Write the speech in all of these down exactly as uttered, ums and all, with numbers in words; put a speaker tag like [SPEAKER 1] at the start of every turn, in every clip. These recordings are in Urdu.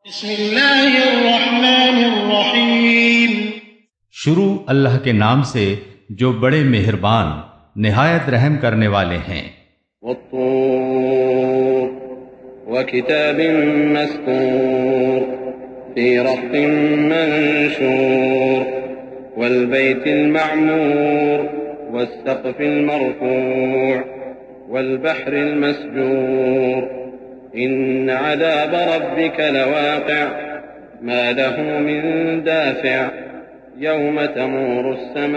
[SPEAKER 1] بسم اللہ الرحمن الرحیم۔
[SPEAKER 2] شروع اللہ کے نام سے جو بڑے مہربان نہایت رحم کرنے والے ہیں۔
[SPEAKER 3] والطور وکتاب مسطور فی رق منشور والبیت المعمور والسقف المرفوع والبحر المسجور إن عذاب ربك لواقع ما له من دافع يوم تمور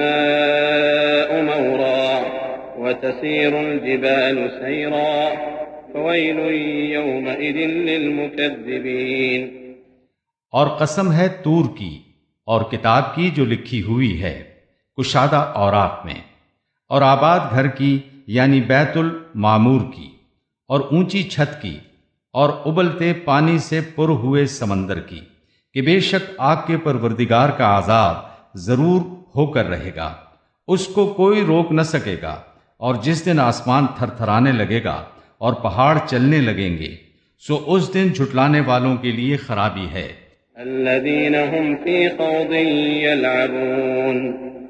[SPEAKER 3] السماء مورا وتسير الجبال سيرا فويل يومئذ للمكذبين۔
[SPEAKER 2] اور قسم ہے طور کی اور کتاب کی جو لکھی ہوئی ہے کشادہ اوراق میں، اور آباد گھر کی یعنی بیت المعمور کی، اور اونچی چھت کی، اور ابلتے پانی سے پر ہوئے سمندر کی، کہ بے شک آگ کے پروردگار کا عذاب ضرور ہو کر رہے گا، اس کو کوئی روک نہ سکے گا۔ اور جس دن آسمان تھر تھرانے لگے گا اور پہاڑ چلنے لگیں گے، سو اس دن جھٹلانے والوں کے لیے خرابی ہے۔
[SPEAKER 3] الذين هم في خوض يلعبون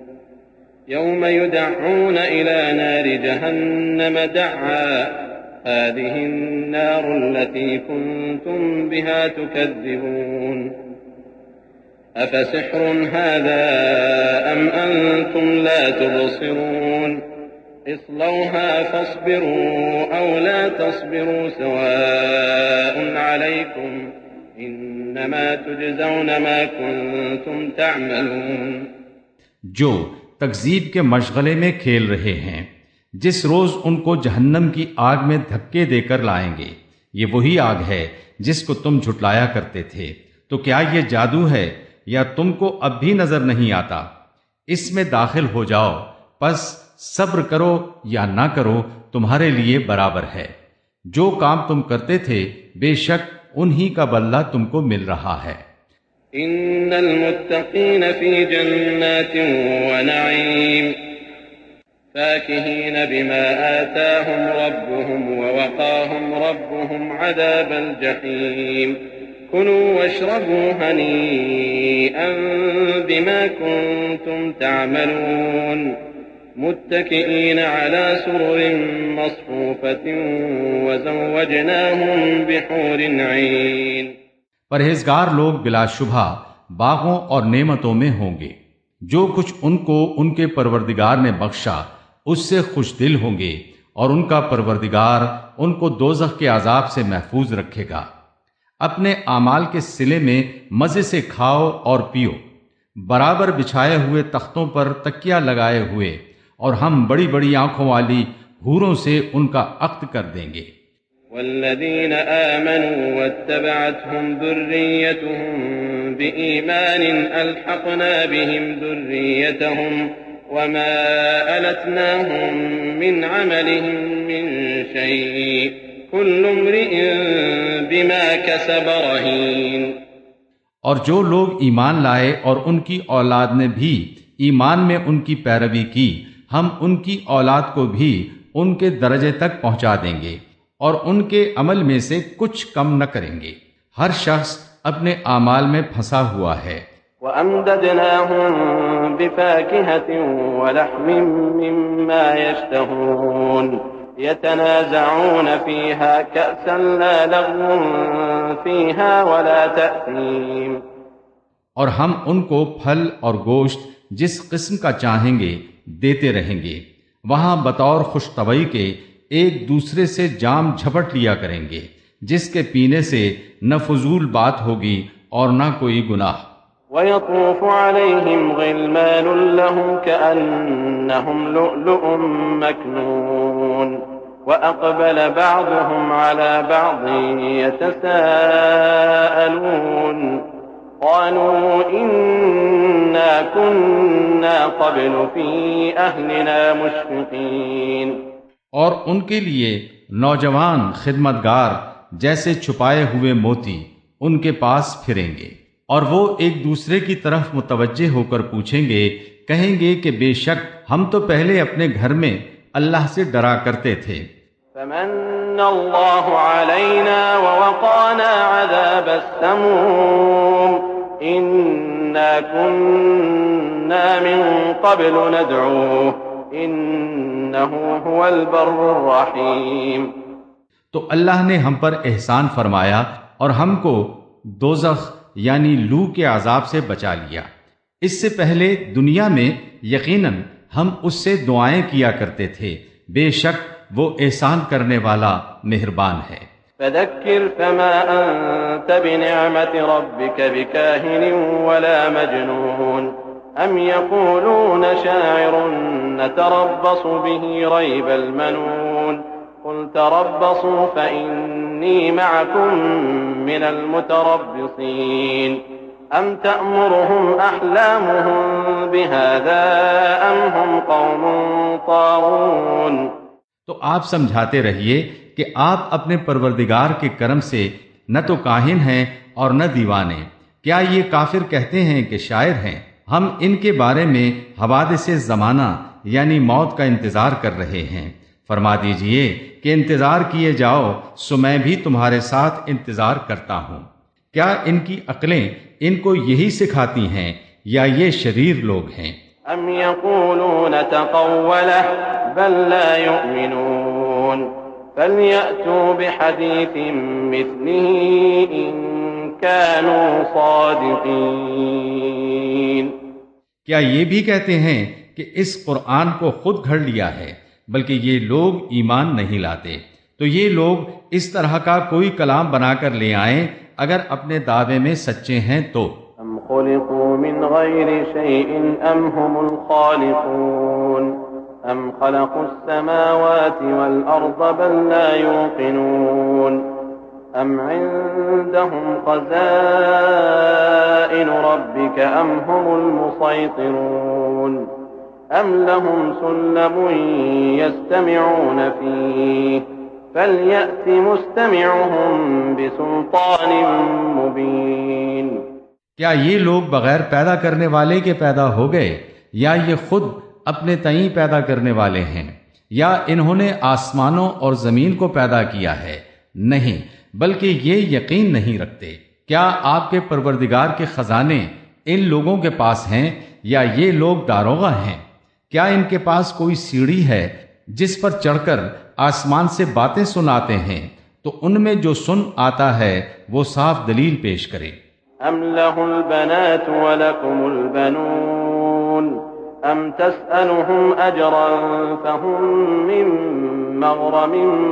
[SPEAKER 3] يوم يدعون إلى نار جهنم دعا هذه النار التي كنتم بها تكذبون أفسحر هذا أم أنتم لا تبصرون اصلوها فاصبروا أو لا تصبروا سواء عليكم إنما تجزون ما كنتم تعملون۔
[SPEAKER 2] جو تکذیب کے مشغلے میں کھیل رہے ہیں، جس روز ان کو جہنم کی آگ میں دھکے دے کر لائیں گے، یہ وہی آگ ہے جس کو تم جھٹلایا کرتے تھے، تو کیا یہ جادو ہے یا تم کو اب بھی نظر نہیں آتا؟ اس میں داخل ہو جاؤ، پس صبر کرو یا نہ کرو تمہارے لیے برابر ہے۔ جو کام تم کرتے تھے بے شک انہی کا بدلہ تم کو مل رہا ہے۔
[SPEAKER 3] ان المتقین فی جنات ونعیم فاكهين بما آتاهم ربهم ووقاهم ربهم عذاب الجحيم كلوا واشربوا هنيئا بما كنتم تعملون متكئين على سرر مصفوفة وزوجناهم بحور عين۔
[SPEAKER 2] پرہیزگار لوگ بلا شبہ باغوں اور نعمتوں میں ہوں گے، جو کچھ ان کو ان کے پروردگار نے بخشا اس سے خوش دل ہوں گے، اور ان کا پروردگار ان کو دوزخ کے عذاب سے محفوظ رکھے گا۔ اپنے اعمال کے صلے میں مزے سے کھاؤ اور پیو، برابر بچھائے ہوئے تختوں پر تکیہ لگائے ہوئے، اور ہم بڑی بڑی آنکھوں والی حوروں سے ان کا عقد کر دیں گے۔
[SPEAKER 3] والذین آمنوا واتبعتهم ذریتهم بإیمان الحقنا بهم ذریتهم وما ألتناهم من عملهم من شيء كل امرئ بما كسب رهين۔
[SPEAKER 2] اور جو لوگ ایمان لائے اور ان کی اولاد نے بھی ایمان میں ان کی پیروی کی، ہم ان کی اولاد کو بھی ان کے درجے تک پہنچا دیں گے، اور ان کے عمل میں سے کچھ کم نہ کریں گے۔ ہر شخص اپنے اعمال میں پھنسا ہوا ہے۔
[SPEAKER 3] وَأَمْدَدْنَاهُمْ بِفَاكِهَةٍ وَلَحْمٍ مِّمَّا يَشْتَهُونَ يَتَنَازَعُونَ فِيهَا كَأْسًا لَّا لَغْوٌ فِيهَا وَلَا تَأْثِيمٌ۔
[SPEAKER 2] اور ہم ان کو پھل اور گوشت جس قسم کا چاہیں گے دیتے رہیں گے، وہاں بطور خوش طبعی کے ایک دوسرے سے جام جھپٹ لیا کریں گے، جس کے پینے سے نہ فضول بات ہوگی اور نہ کوئی گناہ۔
[SPEAKER 3] وَيَطُوفُ عَلَيْهِمْ غِلْمَانٌ لَّهُمْ كَأَنَّهُمْ لُؤْلُؤٌ مَّكْنُونٌ وَأَقْبَلَ بَعْضُهُمْ عَلَى بَعْضٍ يَتَسَاءَلُونَ قَالُوا إِنَّا كُنَّا قَبْلُ فِي أَهْلِنَا مُشْفِقِينَ۔
[SPEAKER 2] اور ان کے لیے نوجوان خدمتگار جیسے چھپائے ہوئے موتی ان کے پاس پھریں گے، اور وہ ایک دوسرے کی طرف متوجہ ہو کر پوچھیں گے، کہیں گے کہ بے شک ہم تو پہلے اپنے گھر میں اللہ سے ڈرا کرتے تھے۔
[SPEAKER 3] فمن الله علينا ووقانا عذاب السموم إنا كنا من قبل ندعوه إنه هو البر الرحيم۔
[SPEAKER 2] تو اللہ نے ہم پر احسان فرمایا اور ہم کو دوزخ یعنی لو کے عذاب سے بچا لیا۔ اس سے پہلے دنیا میں یقیناً ہم اس سے دعائیں کیا کرتے تھے، بے شک وہ احسان کرنے والا مہربان ہے۔
[SPEAKER 3] فذكر فما أنت بنعمة ربك بكاهن ولا مجنون أم يقولون شاعر نتربص به ريب المنون قل تربصوا فإني معكم من المتربصين أم تأمرهم أحلامهم بهذا أم هم قوم طاغون۔
[SPEAKER 2] تو آپ سمجھاتے رہیے کہ آپ اپنے پروردگار کے کرم سے نہ تو کاہن ہیں اور نہ دیوانے۔ کیا یہ کافر کہتے ہیں کہ شاعر ہیں؟ ہم ان کے بارے میں حوادث زمانہ یعنی موت کا انتظار کر رہے ہیں۔ فرما دیجئے کہ انتظار کیے جاؤ، سو میں بھی تمہارے ساتھ انتظار کرتا ہوں۔ کیا ان کی عقلیں ان کو یہی سکھاتی ہیں یا یہ شریر لوگ ہیں؟
[SPEAKER 3] ام یقولون تقولہ بل لا یؤمنون فلیأتوا بحدیث مثلہ ان کانوا صادقین۔
[SPEAKER 2] کیا یہ بھی کہتے ہیں کہ اس قرآن کو خود گھڑ لیا ہے، بلکہ یہ لوگ ایمان نہیں لاتے؟ تو یہ لوگ اس طرح کا کوئی کلام بنا کر لے آئیں اگر اپنے دعوے میں سچے ہیں تو۔
[SPEAKER 3] ام خلقوا من غیر شیء ام هم الخالقون ام خلقوا السماوات والارض بل لا يوقنون ام عندهم خزائن ربك ام هم المسيطرون ام لهم سلم يستمعون فيه فليأت مستمعهم بسلطان مبين۔
[SPEAKER 2] کیا یہ لوگ بغیر پیدا کرنے والے کے پیدا ہو گئے، یا یہ خود اپنے تئیں پیدا کرنے والے ہیں، یا انہوں نے آسمانوں اور زمین کو پیدا کیا ہے؟ نہیں، بلکہ یہ یقین نہیں رکھتے۔ کیا آپ کے پروردگار کے خزانے ان لوگوں کے پاس ہیں یا یہ لوگ داروغہ ہیں؟ کیا ان کے پاس کوئی سیڑھی ہے جس پر چڑھ کر آسمان سے باتیں سناتے ہیں؟ تو ان میں جو سن آتا ہے وہ صاف دلیل پیش کرے۔
[SPEAKER 3] ام له البنات ولكم البنون ام تسألهم اجرا فهم من مغرم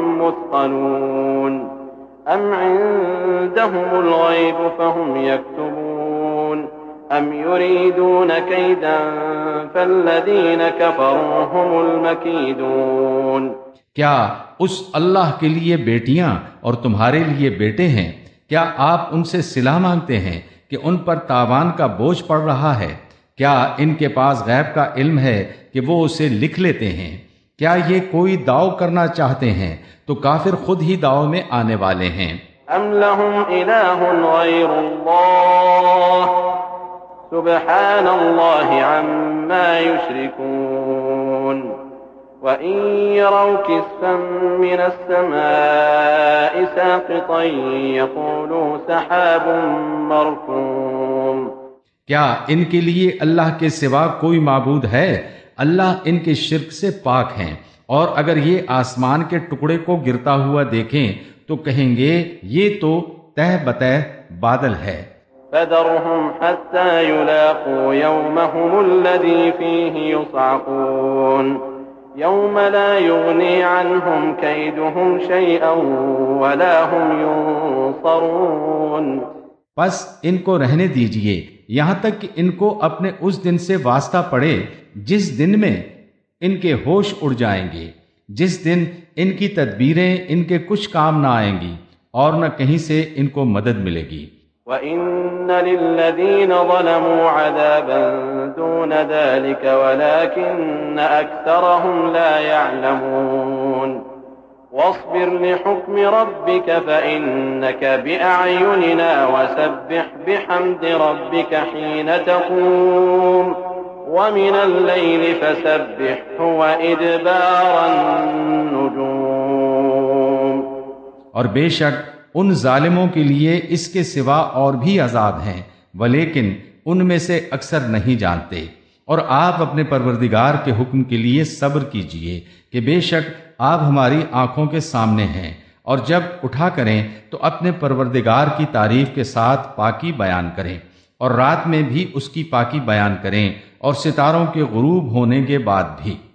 [SPEAKER 3] مثقلون ام عندهم الغيب فهم يكتبون ام يريدون كيدا فالذين كفروا هم المكيدون۔
[SPEAKER 2] کیا اس اللہ کے لیے بیٹیاں اور تمہارے لیے بیٹے ہیں؟ کیا آپ ان سے صلہ مانگتے ہیں کہ ان پر تاوان کا بوجھ پڑ رہا ہے؟ کیا ان کے پاس غیب کا علم ہے کہ وہ اسے لکھ لیتے ہیں؟ کیا یہ کوئی دعو کرنا چاہتے ہیں تو کافر خود ہی دعو میں آنے والے ہیں۔
[SPEAKER 3] ام لهم الہ غیر اللہ سبحان اللہ عما یشرکون وَإِن يَرَوْا كِسْفًا مِّنَ السَّمَاءِ سَاقِطًا يَقُولُوا سَحَابٌ مَّرْكُومٌ۔
[SPEAKER 2] کیا ان کے لیے اللہ کے سوا کوئی معبود ہے؟ اللہ ان کے شرک سے پاک ہیں، اور اگر یہ آسمان کے ٹکڑے کو گرتا ہوا دیکھیں تو کہیں گے یہ تو تہ بتہ بادل ہے۔
[SPEAKER 3] فَذَرْهُمْ حَتَّى يُلَاقُوا يَوْمَهُمُ الَّذِي فِيهِ يُصْعَقُونَ يوم لا يغني عنهم كيدهم شيئا ولا هم ينصرون۔
[SPEAKER 2] پس ان کو رہنے دیجئے یہاں تک کہ ان کو اپنے اس دن سے واسطہ پڑے جس دن میں ان کے ہوش اڑ جائیں گے، جس دن ان کی تدبیریں ان کے کچھ کام نہ آئیں گی اور نہ کہیں سے ان کو مدد ملے گی۔
[SPEAKER 3] وَإِنَّ لِلَّذِينَ ظَلَمُوا عَذَابًا دُونَ ذَلِكَ وَلَكِنَّ أَكْثَرَهُمْ لَا يَعْلَمُونَ وَاصْبِرْ لِحُكْمِ رَبِّكَ فَإِنَّكَ بِأَعْيُنِنَا وَسَبِّحْ بِحَمْدِ رَبِّكَ حِينَ تَقُومُ وَمِنَ اللَّيْلِ فَسَبِّحْهُ وَإِدْبَارَ النُّجُومِ۔
[SPEAKER 2] اور بے شک ان ظالموں کے لیے اس کے سوا اور بھی عذاب ہیں، ولیکن ان میں سے اکثر نہیں جانتے۔ اور آپ اپنے پروردگار کے حکم کے لیے صبر کیجئے کہ بے شک آپ ہماری آنکھوں کے سامنے ہیں، اور جب اٹھا کریں تو اپنے پروردگار کی تعریف کے ساتھ پاکی بیان کریں، اور رات میں بھی اس کی پاکی بیان کریں، اور ستاروں کے غروب ہونے کے بعد بھی۔